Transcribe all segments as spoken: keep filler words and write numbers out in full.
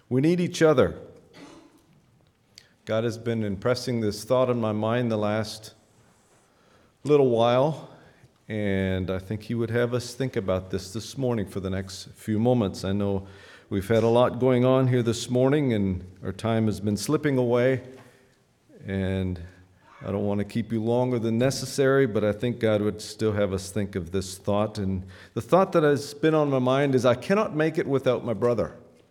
We need each other. God has been impressing this thought on my mind the last little while, and I think He would have us think about this this morning for the next few moments. I know we've had a lot going on here this morning, and our time has been slipping away, and I don't want to keep you longer than necessary, but I think God would still have us think of this thought. And the thought that has been on my mind is, I cannot make it without my brother.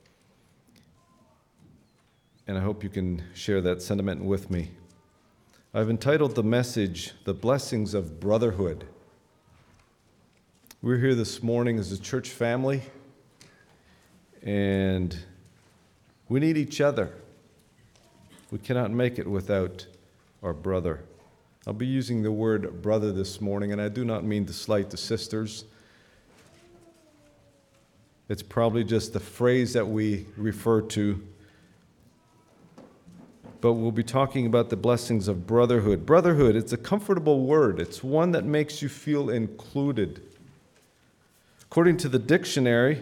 And I hope you can share that sentiment with me. I've entitled the message, The Blessings of Brotherhood. We're here this morning as a church family, and we need each other. We cannot make it without our brother. I'll be using the word brother this morning, and I do not mean to slight the sisters. It's probably just the phrase that we refer to. But we'll be talking about the blessings of brotherhood. Brotherhood, it's a comfortable word. It's one that makes you feel included. According to the dictionary,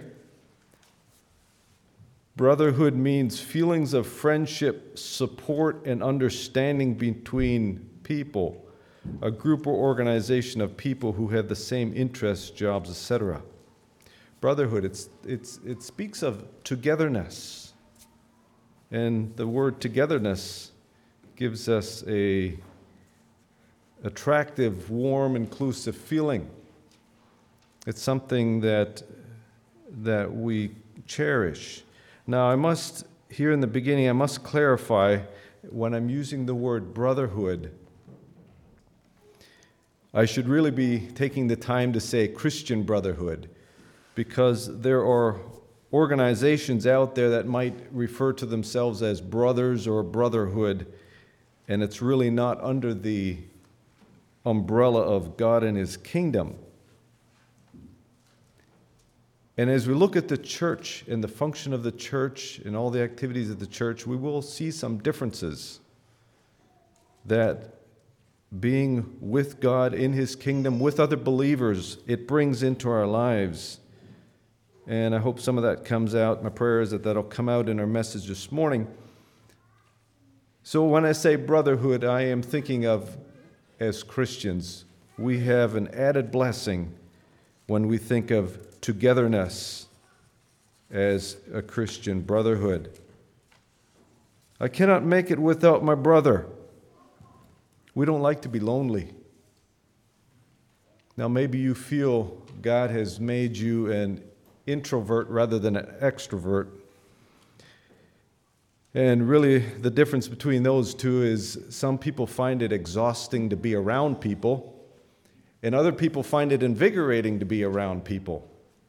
brotherhood means feelings of friendship, support, and understanding between people, a group or organization of people who have the same interests, jobs, et cetera. Brotherhood, it's, it's, it speaks of togetherness. And the word togetherness gives us a attractive, warm, inclusive feeling. It's something that, that we cherish. Now, I must, here in the beginning, I must clarify, when I'm using the word brotherhood, I should really be taking the time to say Christian brotherhood, because there are organizations out there that might refer to themselves as brothers or brotherhood, and it's really not under the umbrella of God and His kingdom. And as we look at the church and the function of the church and all the activities of the church, we will see some differences that being with God in His kingdom, with other believers, it brings into our lives. And I hope some of that comes out. My prayer is that that'll come out in our message this morning. So when I say brotherhood, I am thinking of, as Christians, we have an added blessing when we think of togetherness as a Christian brotherhood. I cannot make it without my brother. We don't like to be lonely. Now, maybe you feel God has made you an introvert rather than an extrovert. And really, the difference between those two is some people find it exhausting to be around people, and other people find it invigorating to be around people.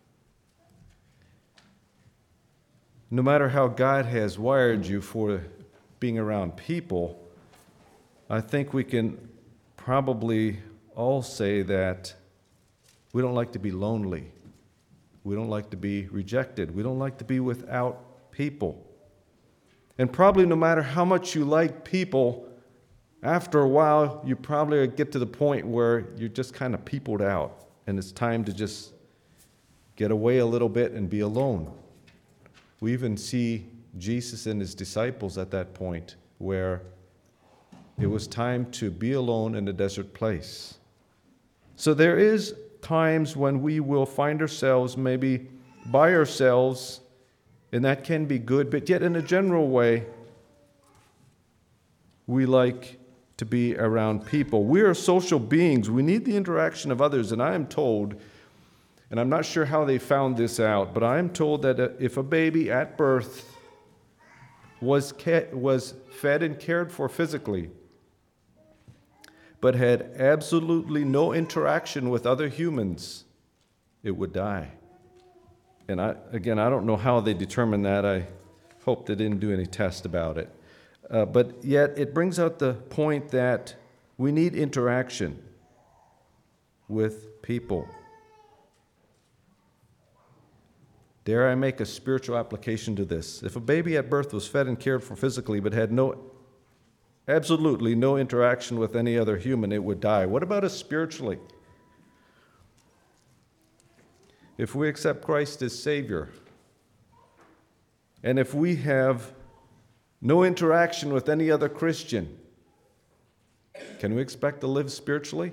No matter how God has wired you for being around people, I think we can probably all say that we don't like to be lonely. We don't like to be rejected. We don't like to be without people. And probably no matter how much you like people, after a while, you probably get to the point where you're just kind of peopled out, and it's time to just get away a little bit and be alone. We even see Jesus and His disciples at that point where it was time to be alone in a desert place. So there is times when we will find ourselves maybe by ourselves, and that can be good, but yet in a general way, we like to be around people. We are social beings. We need the interaction of others, and I am told, and I'm not sure how they found this out, but I am told that if a baby at birth was ca- was fed and cared for physically, but had absolutely no interaction with other humans, it would die. And I, again, I don't know how they determined that. I hope they didn't do any test about it. Uh, but yet it brings out the point that we need interaction with people. Dare I make a spiritual application to this? If a baby at birth was fed and cared for physically but had no absolutely no interaction with any other human, it would die. What about us spiritually? If we accept Christ as Savior and if we have no interaction with any other Christian, can we expect to live spiritually?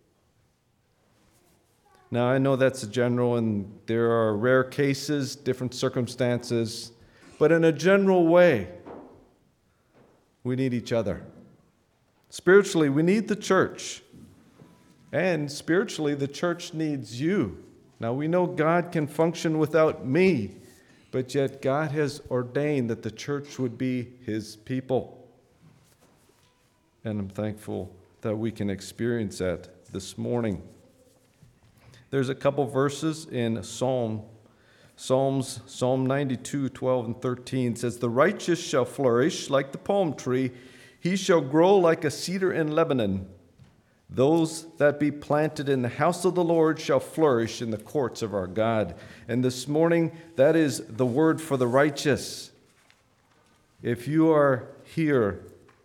Now, I know that's a general, and there are rare cases, different circumstances, but in a general way, we need each other. Spiritually, we need the church, and spiritually, the church needs you. Now, we know God can function without me, but yet God has ordained that the church would be His people. And I'm thankful that we can experience that this morning. There's a couple verses in Psalm, Psalms, Psalm ninety-two, twelve and thirteen says, "The righteous shall flourish like the palm tree. He shall grow like a cedar in Lebanon. Those that be planted in the house of the Lord shall flourish in the courts of our God." And this morning, that is the word for the righteous. If you are here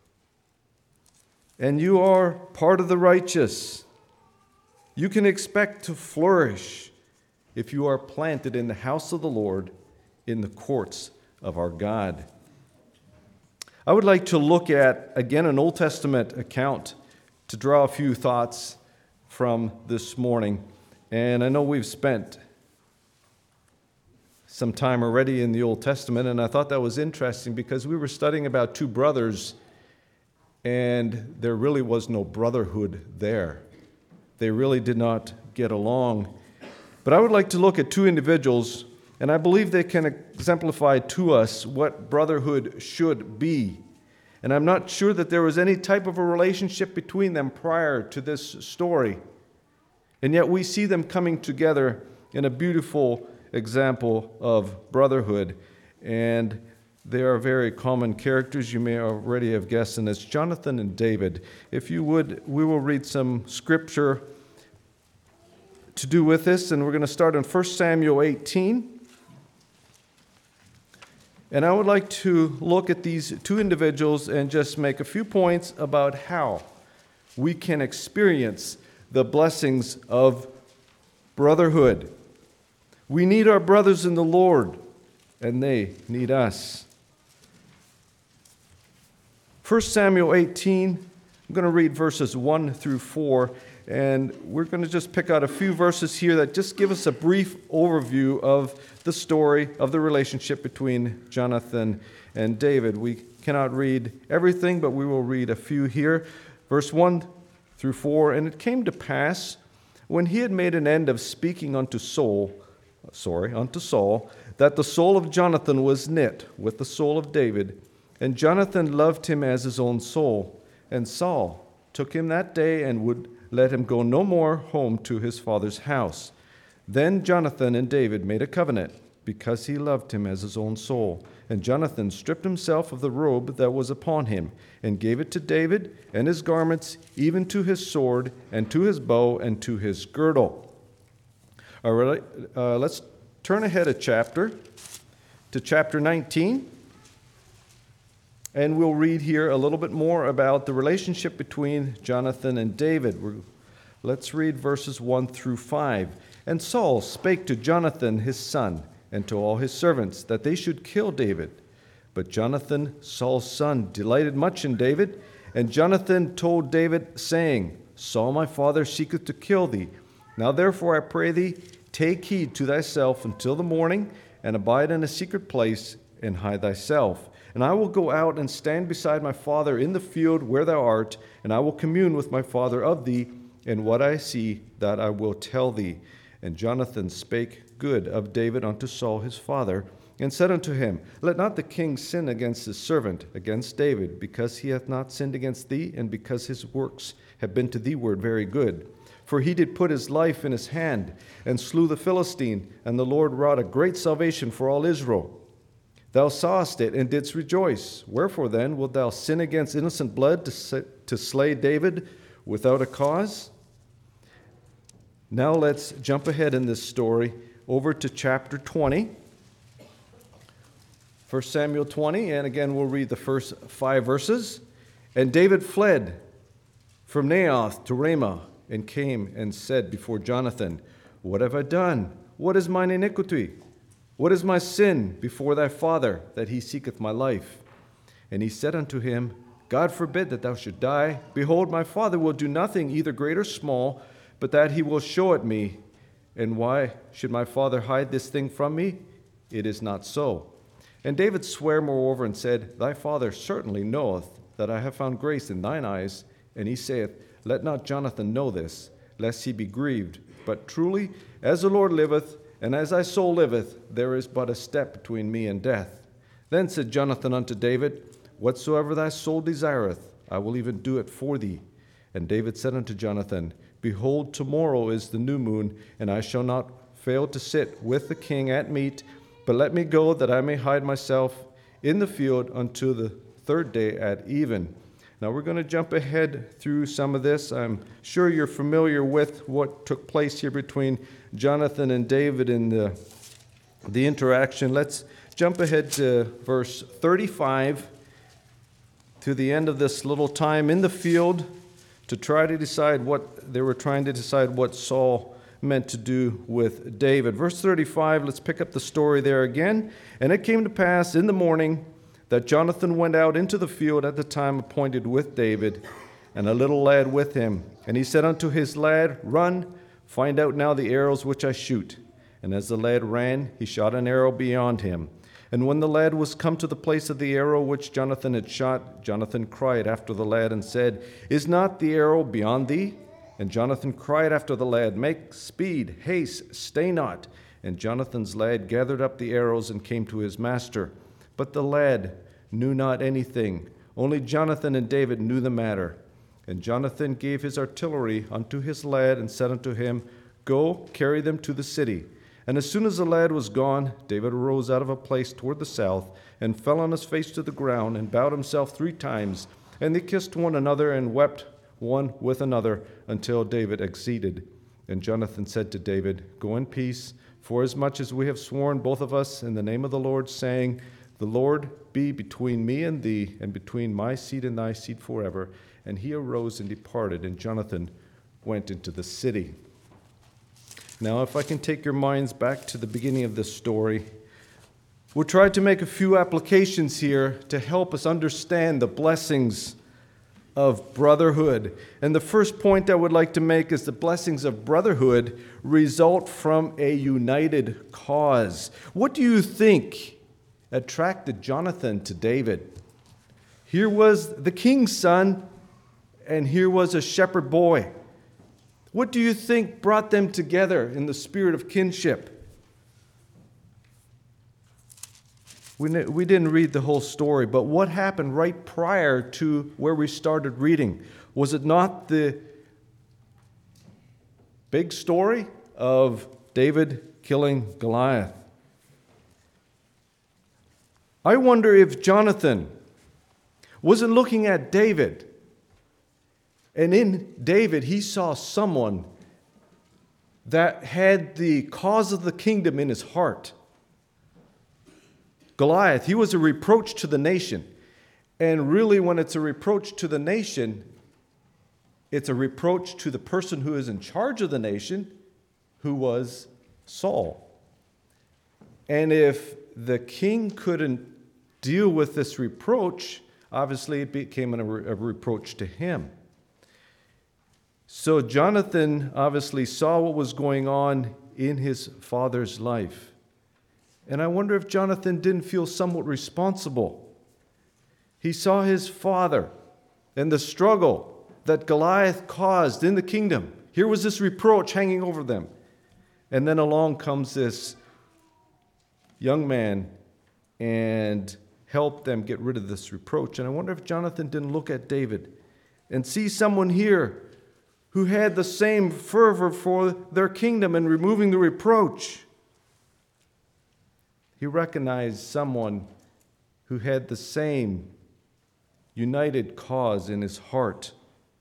and you are part of the righteous, you can expect to flourish if you are planted in the house of the Lord, in the courts of our God. I would like to look at, again, an Old Testament account to draw a few thoughts from this morning. And I know we've spent some time already in the Old Testament, and I thought that was interesting because we were studying about two brothers, and there really was no brotherhood there. They really did not get along. But I would like to look at two individuals, and I believe they can exemplify to us what brotherhood should be. And I'm not sure that there was any type of a relationship between them prior to this story. And yet we see them coming together in a beautiful example of brotherhood. And they are very common characters. You may already have guessed, and it's Jonathan and David. If you would, we will read some scripture to do with this, and we're going to start in First Samuel eighteen. And I would like to look at these two individuals and just make a few points about how we can experience the blessings of brotherhood. We need our brothers in the Lord, and they need us. First Samuel eighteen, I'm going to read verses one through four, and we're going to just pick out a few verses here that just give us a brief overview of the story of the relationship between Jonathan and David. We cannot read everything, but we will read a few here. Verse one through four, "And it came to pass, when he had made an end of speaking unto Saul, sorry, unto Saul, that the soul of Jonathan was knit with the soul of David, and Jonathan loved him as his own soul. And Saul took him that day and would let him go no more home to his father's house. Then Jonathan and David made a covenant, because he loved him as his own soul. And Jonathan stripped himself of the robe that was upon him, and gave it to David, and his garments, even to his sword, and to his bow, and to his girdle." All right, uh, let's turn ahead a chapter to chapter nineteen. And we'll read here a little bit more about the relationship between Jonathan and David. We're, let's read verses one through five. "And Saul spake to Jonathan his son, and to all his servants, that they should kill David. But Jonathan, Saul's son, delighted much in David. And Jonathan told David, saying, Saul my father seeketh to kill thee. Now therefore I pray thee, take heed to thyself until the morning, and abide in a secret place, and hide thyself. And I will go out and stand beside my father in the field where thou art, and I will commune with my father of thee, and what I see that I will tell thee. And Jonathan spake good of David unto Saul his father, and said unto him, Let not the king sin against his servant, against David, because he hath not sinned against thee, and because his works have been to thee ward very good. For he did put his life in his hand, and slew the Philistine, and the Lord wrought a great salvation for all Israel. Thou sawest it, and didst rejoice. Wherefore then wilt thou sin against innocent blood to, to slay David without a cause? Now let's jump ahead in this story over to chapter twenty. First Samuel twenty, and again we'll read the first five verses. And David fled from Naioth to Ramah, and came and said before Jonathan, What have I done? What is mine iniquity? What is my sin before thy father, that he seeketh my life? And he said unto him, God forbid that thou should die. Behold, my father will do nothing, either great or small, but that he will show it me. And why should my father hide this thing from me? It is not so. And David sware moreover and said, Thy father certainly knoweth that I have found grace in thine eyes. And he saith, Let not Jonathan know this, lest he be grieved. But truly, as the Lord liveth, and as thy soul liveth, there is but a step between me and death. Then said Jonathan unto David, Whatsoever thy soul desireth, I will even do it for thee. And David said unto Jonathan, Behold, tomorrow is the new moon, and I shall not fail to sit with the king at meat, but let me go that I may hide myself in the field until the third day at even. Now we're going to jump ahead through some of this. I'm sure you're familiar with what took place here between Jonathan and David in the, the interaction. Let's jump ahead to verse thirty-five, to the end of this little time in the field, to try to decide what they were trying to decide what Saul meant to do with David. Verse thirty-five, let's pick up the story there again. And it came to pass in the morning that Jonathan went out into the field at the time appointed with David, and a little lad with him. And he said unto his lad, Run, find out now the arrows which I shoot. And as the lad ran, he shot an arrow beyond him. And when the lad was come to the place of the arrow which Jonathan had shot, Jonathan cried after the lad and said, Is not the arrow beyond thee? And Jonathan cried after the lad, Make speed, haste, stay not. And Jonathan's lad gathered up the arrows and came to his master. But the lad knew not anything. Only Jonathan and David knew the matter. And Jonathan gave his artillery unto his lad and said unto him, Go, carry them to the city. And as soon as the lad was gone, David arose out of a place toward the south and fell on his face to the ground and bowed himself three times. And they kissed one another and wept one with another until David exceeded. And Jonathan said to David, Go in peace, forasmuch as we have sworn both of us in the name of the Lord, saying, The Lord be between me and thee, and between my seed and thy seed forever. And he arose and departed, and Jonathan went into the city. Now, if I can take your minds back to the beginning of this story, we'll try to make a few applications here to help us understand the blessings of brotherhood. And the first point I would like to make is the blessings of brotherhood result from a united cause. What do you think attracted Jonathan to David? Here was the king's son, and here was a shepherd boy. What do you think brought them together in the spirit of kinship? We, we didn't read the whole story, but what happened right prior to where we started reading? Was it not the big story of David killing Goliath? I wonder if Jonathan wasn't looking at David, and in David he saw someone that had the cause of the kingdom in his heart. Goliath, he was a reproach to the nation. And really, when it's a reproach to the nation, it's a reproach to the person who is in charge of the nation, who was Saul. And if the king couldn't deal with this reproach, obviously it became a, re- a reproach to him. So Jonathan obviously saw what was going on in his father's life. And I wonder if Jonathan didn't feel somewhat responsible. He saw his father and the struggle that Goliath caused in the kingdom. Here was this reproach hanging over them. And then along comes this young man and helped them get rid of this reproach. And I wonder if Jonathan didn't look at David and see someone here who had the same fervor for their kingdom and removing the reproach. He recognized someone who had the same united cause in his heart.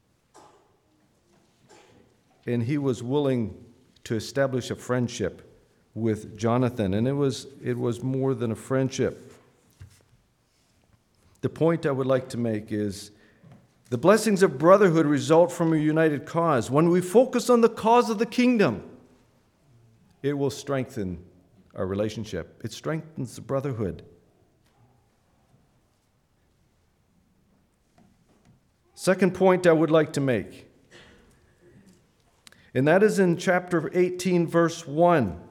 And he was willing to establish a friendship with Jonathan. And it was, it was more than a friendship. The point I would like to make is the blessings of brotherhood result from a united cause. When we focus on the cause of the kingdom, it will strengthen our relationship. It strengthens the brotherhood. Second point I would like to make, and that is in chapter eighteen, verse one.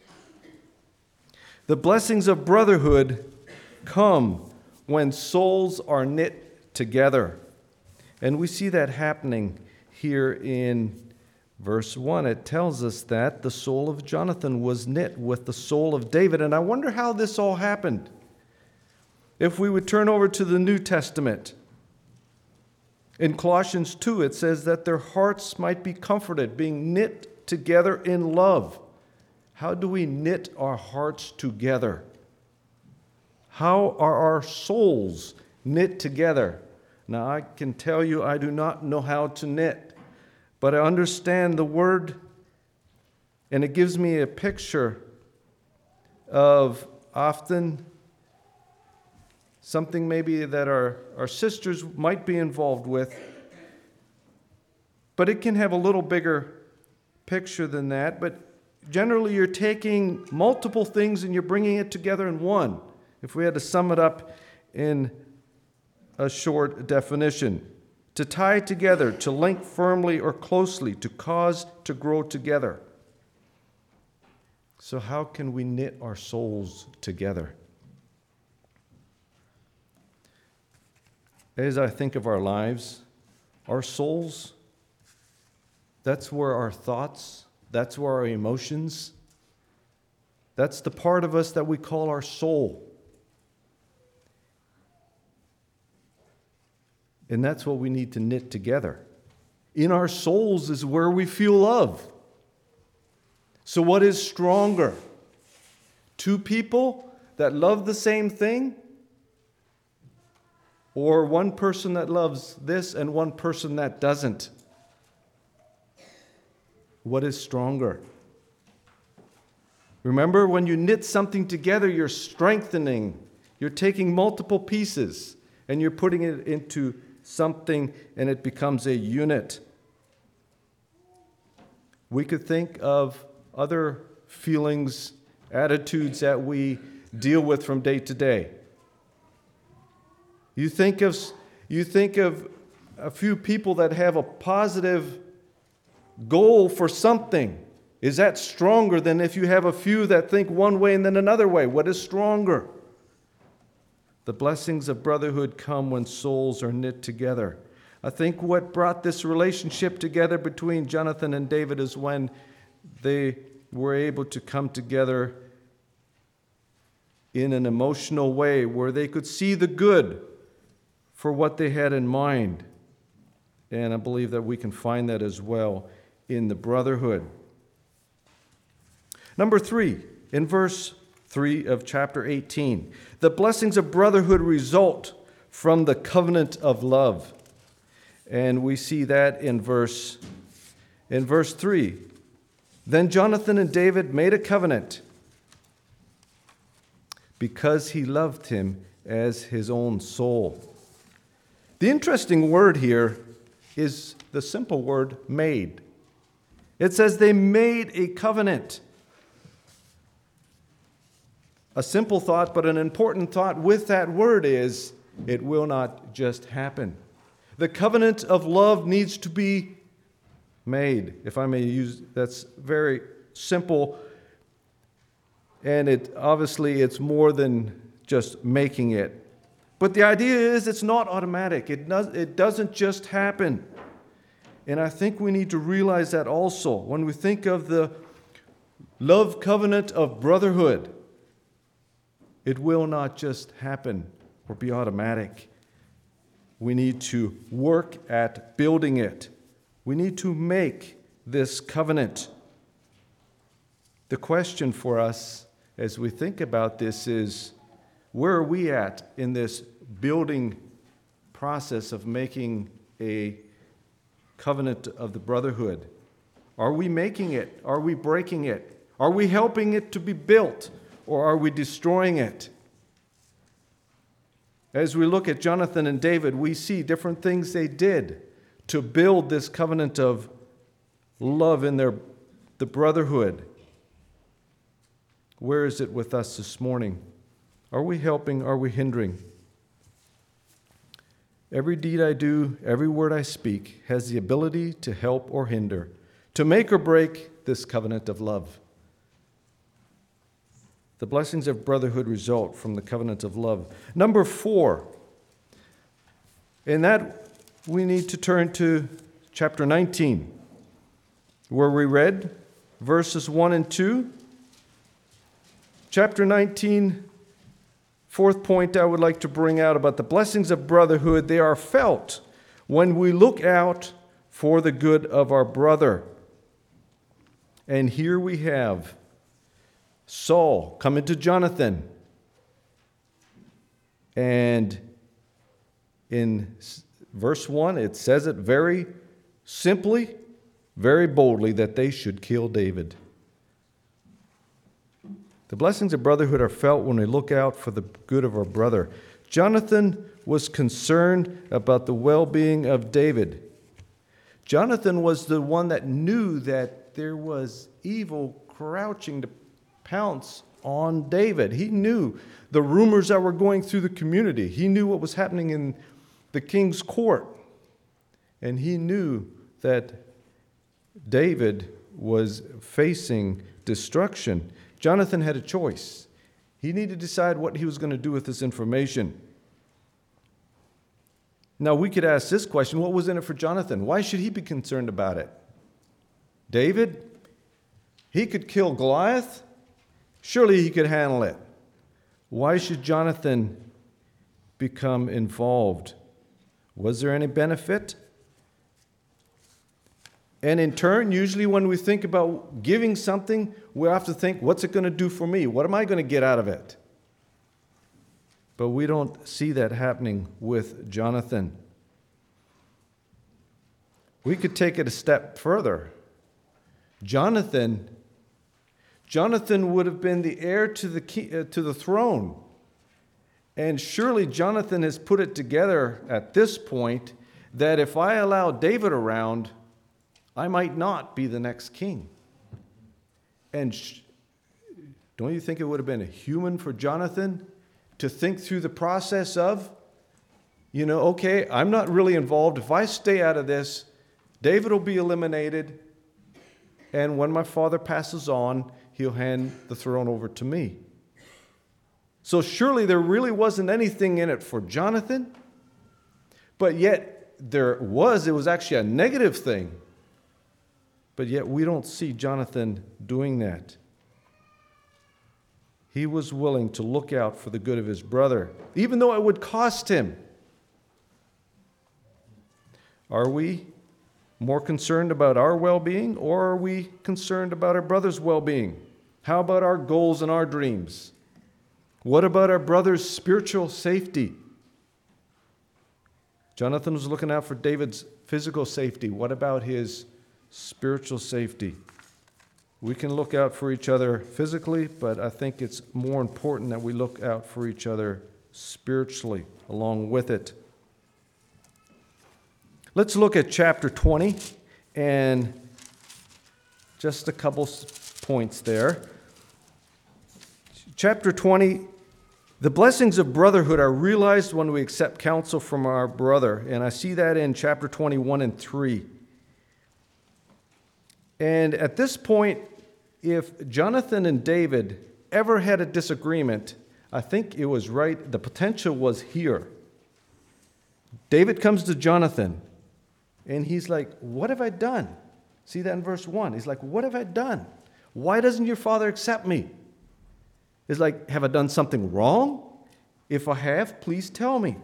The blessings of brotherhood come when souls are knit together. And we see that happening here in verse one. It tells us that the soul of Jonathan was knit with the soul of David. And I wonder how this all happened. If we would turn over to the New Testament, in Colossians two, it says that their hearts might be comforted, being knit together in love. How do we knit our hearts together? How are our souls knit together? Now, I can tell you I do not know how to knit, but I understand the word, and it gives me a picture of often something maybe that our, our sisters might be involved with, but it can have a little bigger picture than that. But generally, you're taking multiple things and you're bringing it together in one, if we had to sum it up in a short definition. To tie together, to link firmly or closely, to cause to grow together. So how can we knit our souls together? As I think of our lives, our souls, that's where our thoughts, that's where our emotions, that's the part of us that we call our soul. And that's what we need to knit together. In our souls is where we feel love. So what is stronger? Two people that love the same thing? Or one person that loves this and one person that doesn't? What is stronger? Remember, when you knit something together, you're strengthening. You're taking multiple pieces and you're putting it into something, and it becomes a unit. We could think of other feelings, attitudes that we deal with from day to day. You think of, you think of a few people that have a positive goal for something. Is that stronger than if you have a few that think one way and then another way? What is stronger? The blessings of brotherhood come when souls are knit together. I think what brought this relationship together between Jonathan and David is when they were able to come together in an emotional way where they could see the good for what they had in mind. And I believe that we can find that as well in the brotherhood. Number three, in verse three of chapter eighteen, the blessings of brotherhood result from the covenant of love. And we see that in verse, in verse three. Then Jonathan and David made a covenant because he loved him as his own soul. The interesting word here is the simple word made. It says they made a covenant. A simple thought, but an important thought with that word is it will not just happen. The covenant of love needs to be made, if I may use, that's very simple. And it obviously it's more than just making it. But the idea is it's not automatic. It does, it doesn't just happen. And I think we need to realize that also when we think of the love covenant of brotherhood. It will not just happen or be automatic. We need to work at building it. We need to make this covenant. The question for us as we think about this is, where are we at in this building process of making a covenant of the brotherhood? Are we making it? Are we breaking it? Are we helping it to be built? Or are we destroying it? As we look at Jonathan and David, we see different things they did to build this covenant of love in their the brotherhood. Where is it with us this morning? Are we helping? Are we hindering? Every deed I do, every word I speak has the ability to help or hinder, to make or break this covenant of love. The blessings of brotherhood result from the covenant of love. Number four, in that we need to turn to chapter nineteen, where we read verses one and two. Chapter nineteen, fourth point I would like to bring out about the blessings of brotherhood. They are felt when we look out for the good of our brother. And here we have Saul coming to Jonathan. And in verse one, it says it very simply, very boldly, that they should kill David. The blessings of brotherhood are felt when we look out for the good of our brother. Jonathan was concerned about the well-being of David. Jonathan was the one that knew that there was evil crouching to pounce on David. He knew the rumors that were going through the community. He knew what was happening in the king's court. And he knew that David was facing destruction. Jonathan had a choice. He needed to decide what he was going to do with this information. Now, we could ask this question: what was in it for Jonathan? Why should he be concerned about it? David, he could kill Goliath. Surely he could handle it. Why should Jonathan become involved? Was there any benefit? And in turn, usually when we think about giving something, we have to think, what's it going to do for me? What am I going to get out of it? But we don't see that happening with Jonathan. We could take it a step further. Jonathan, Jonathan would have been the heir to the key, uh, to the throne. And surely Jonathan has put it together at this point that if I allow David around, I might not be the next king. And sh- don't you think it would have been human for Jonathan to think through the process of, you know, okay, I'm not really involved. If I stay out of this, David will be eliminated. And when my father passes on, he'll hand the throne over to me. So surely there really wasn't anything in it for Jonathan. But yet there was. It was actually a negative thing. But yet we don't see Jonathan doing that. He was willing to look out for the good of his brother, even though it would cost him. Are we more concerned about our well-being, or are we concerned about our brother's well-being? How about our goals and our dreams? What about our brother's spiritual safety? Jonathan was looking out for David's physical safety. What about his spiritual safety? We can look out for each other physically, but I think it's more important that we look out for each other spiritually along with it. Let's look at chapter twenty and just a couple points there. Chapter twenty, the blessings of brotherhood are realized when we accept counsel from our brother, and I see that in chapter twenty-one and three. And at this point, if Jonathan and David ever had a disagreement, I think it was right, the potential was here. David comes to Jonathan, and he's like, what have I done? See that in verse one. He's like, what have I done? Why doesn't your father accept me? It's like, have I done something wrong? If I have, please tell me.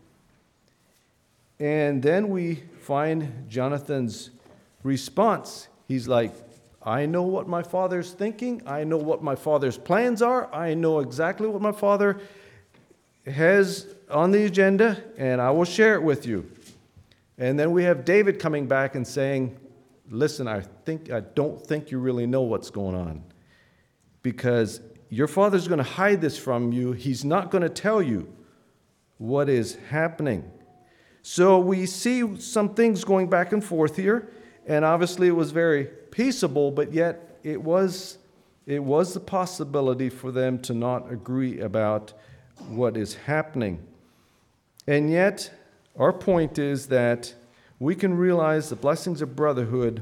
And then we find Jonathan's response. He's like, I know what my father's thinking. I know what my father's plans are. I know exactly what my father has on the agenda, and I will share it with you. And then we have David coming back and saying, listen, I think I don't think you really know what's going on, because your father's going to hide this from you. He's not going to tell you what is happening. So we see some things going back and forth here. And obviously it was very peaceable, but yet it was it was the possibility for them to not agree about what is happening. And yet, our point is that we can realize the blessings of brotherhood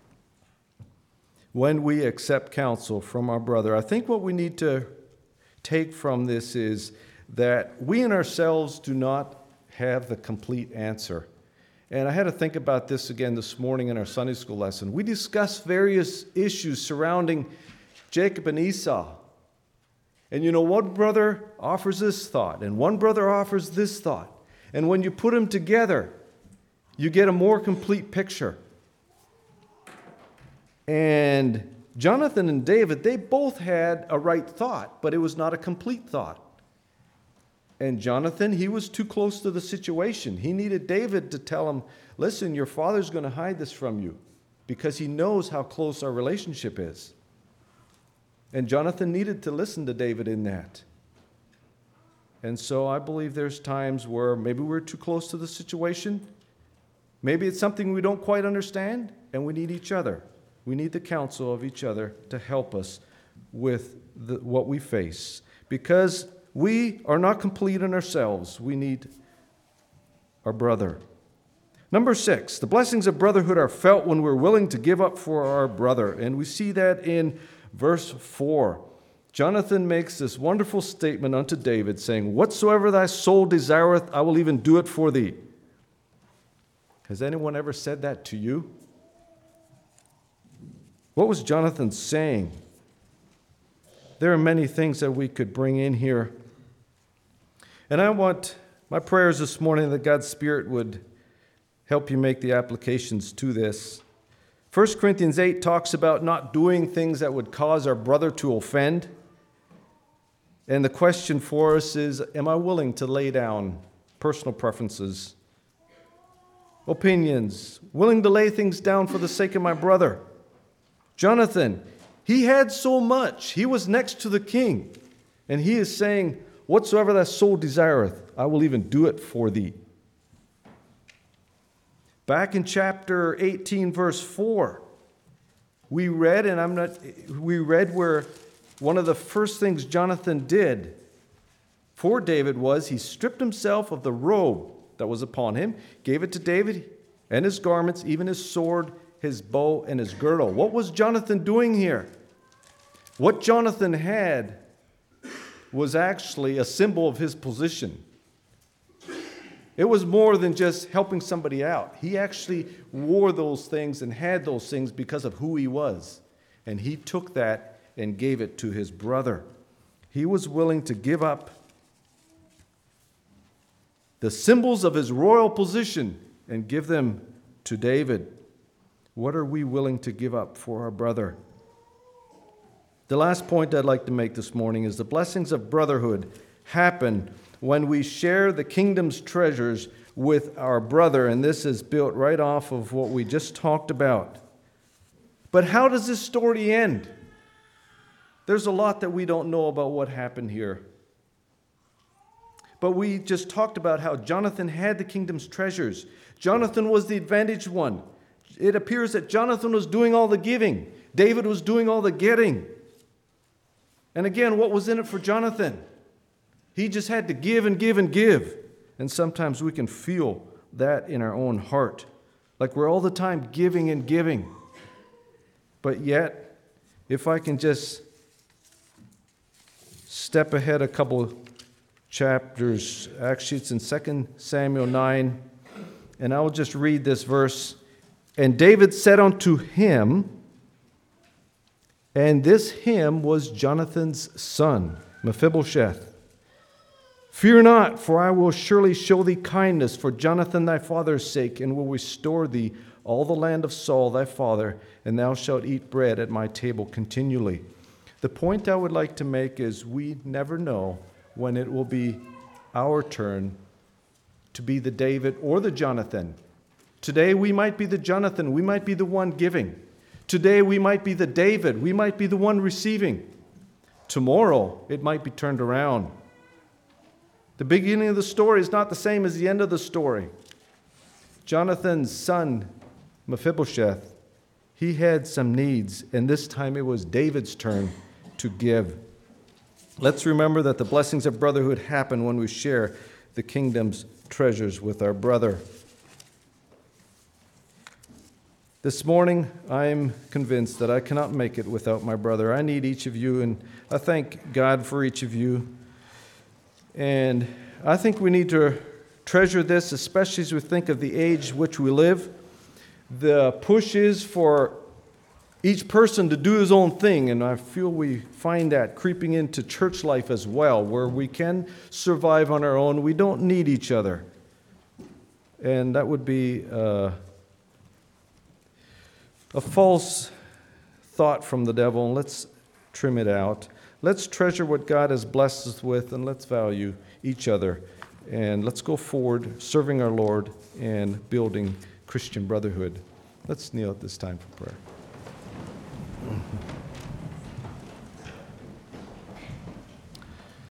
when we accept counsel from our brother. I think what we need to take from this is that we in ourselves do not have the complete answer. And I had to think about this again this morning in our Sunday school lesson. We discussed various issues surrounding Jacob and Esau. And you know, one brother offers this thought, and one brother offers this thought. And when you put them together, you get a more complete picture. And Jonathan and David, they both had a right thought, but it was not a complete thought. And Jonathan, he was too close to the situation. He needed David to tell him, listen, your father's going to hide this from you, because he knows how close our relationship is. And Jonathan needed to listen to David in that. And so I believe there's times where maybe we're too close to the situation. Maybe it's something we don't quite understand, and we need each other. We need the counsel of each other to help us with the, what we face. Because we are not complete in ourselves. We need our brother. Number six, the blessings of brotherhood are felt when we're willing to give up for our brother. And we see that in verse four. Jonathan makes this wonderful statement unto David, saying, whatsoever thy soul desireth, I will even do it for thee. Has anyone ever said that to you? What was Jonathan saying? There are many things that we could bring in here. And I want my prayers this morning that God's Spirit would help you make the applications to this. First Corinthians eight talks about not doing things that would cause our brother to offend. And the question for us is, am I willing to lay down personal preferences, opinions, willing to lay things down for the sake of my brother? Jonathan, he had so much. He was next to the king. And he is saying, whatsoever thy soul desireth, I will even do it for thee. Back in chapter eighteen, verse four, we read, and I'm not, we read where one of the first things Jonathan did for David was he stripped himself of the robe that was upon him, gave it to David and his garments, even his sword, his bow, and his girdle. What was Jonathan doing here? What Jonathan had was actually a symbol of his position. It was more than just helping somebody out. He actually wore those things and had those things because of who he was. And he took that and gave it to his brother. He was willing to give up the symbols of his royal position and give them to David. What are we willing to give up for our brother? The last point I'd like to make this morning is the blessings of brotherhood happen when we share the kingdom's treasures with our brother. And this is built right off of what we just talked about. But how does this story end? There's a lot that we don't know about what happened here. But we just talked about how Jonathan had the kingdom's treasures. Jonathan was the advantaged one. It appears that Jonathan was doing all the giving. David was doing all the getting. And again, what was in it for Jonathan? He just had to give and give and give. And sometimes we can feel that in our own heart. Like we're all the time giving and giving. But yet, if I can just step ahead a couple chapters, actually it's in Second Samuel nine, and I will just read this verse. And David said unto him, and this him was Jonathan's son, Mephibosheth, fear not, for I will surely show thee kindness for Jonathan thy father's sake, and will restore thee all the land of Saul thy father, and thou shalt eat bread at my table continually. The point I would like to make is we never know when it will be our turn to be the David or the Jonathan. Today we might be the Jonathan, we might be the one giving. Today we might be the David, we might be the one receiving. Tomorrow it might be turned around. The beginning of the story is not the same as the end of the story. Jonathan's son, Mephibosheth, he had some needs, and this time it was David's turn to give. Let's remember that the blessings of brotherhood happen when we share the kingdom's treasures with our brother. This morning, I'm convinced that I cannot make it without my brother. I need each of you, and I thank God for each of you. And I think we need to treasure this, especially as we think of the age which we live. The push is for each person to do his own thing, and I feel we find that creeping into church life as well, where we can survive on our own. We don't need each other. And that would be uh, a false thought from the devil, and let's trim it out. Let's treasure what God has blessed us with, and let's value each other. And let's go forward serving our Lord and building Christian brotherhood. Let's kneel at this time for prayer.